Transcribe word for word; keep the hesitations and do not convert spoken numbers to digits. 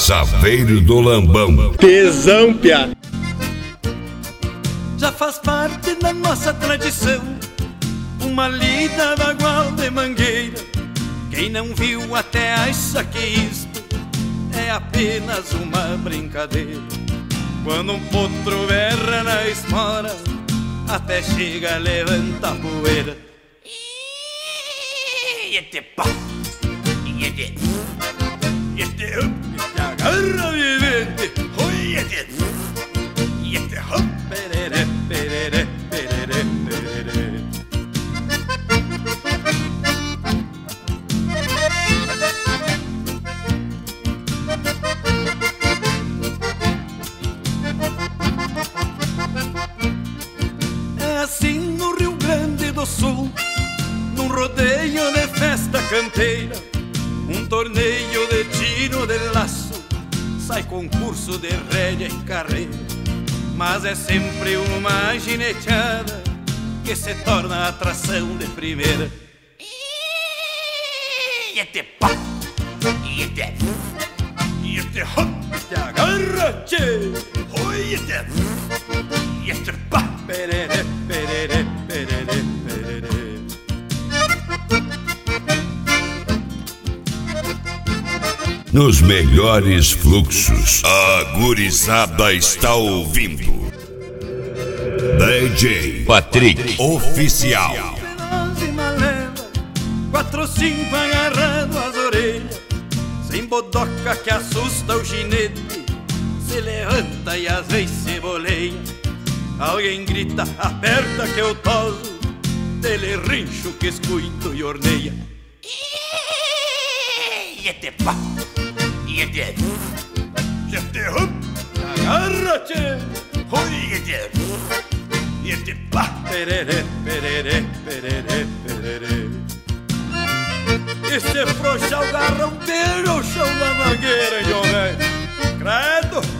Saveiro do Lambão. Tesão, piá. Já faz parte da nossa tradição uma lida bagual de mangueira. Quem não viu até acha que isto é apenas uma brincadeira. Quando um potro berra na espora, até chega a levantar poeira. E este pá, e este, e este up, este agarra vivente. Oi, este, e este up, perere, perere, perere, perere. É assim no Rio Grande do Sul, num rodeio de festa campeira, um torneio de tiro de laço, sai concurso de rédea e carreira. Mas é sempre uma gineteada que se torna atração de primeira. E este pá, e este, e este hop, este agarra-te. Oi, este, e este pá, perere, perere, perere, perere. Nos melhores fluxos, a gurizada está ouvindo. D J Patrick Oficial. Veloz e malela, quatro ou cinco agarrado às orelhas, sem bodoca que assusta o ginete, se levanta e às vezes se boleia. Alguém grita, aperta que eu toso, dele rincho que escuito e orneia. E este pá, e este, e este hop, agarra-te. Oi, este, e este pá, perere, perere, perere, perere. E se frouxar o garrão dele, o chão da mangueira, hein, homem? Credo!